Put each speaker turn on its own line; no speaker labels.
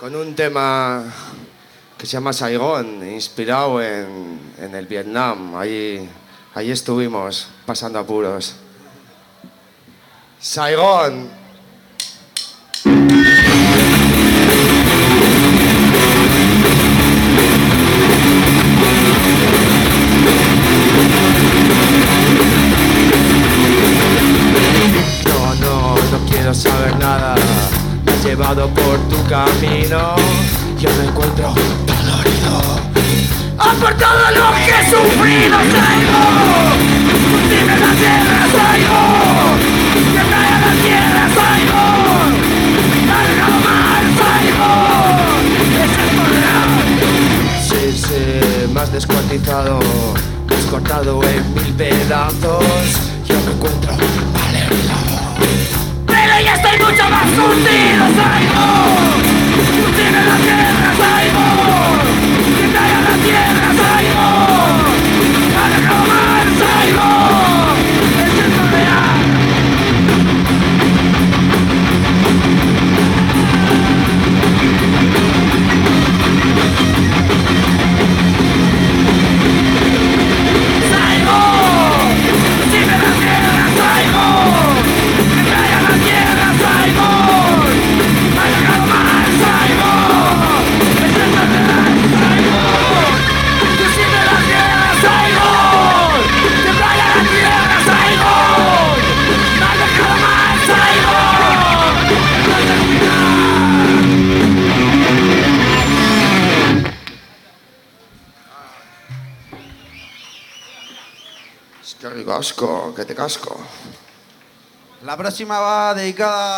con un tema que se llama Saigón, inspirado en el Vietnam. Ahí estuvimos pasando apuros. Saigón. No quiero saber nada. Me has llevado por tu camino. Yo me encuentro dolorido. Por todo lo que he sufrido, Saigón. Dime la tierra, Saigón. Que caiga la tierra, Saigón. Algo mal, Saigón. Es el poder. Sí, me has descuartizado. Me has cortado en 1000 pedazos. Yo me encuentro malherido. Pero ya estoy mucho más fundido, Saigón. Dime la tierra, Saigón. Que caiga la tierra, Saigón. Algo mal, Saigón. Es el poder. Que te casco.
La próxima va dedicada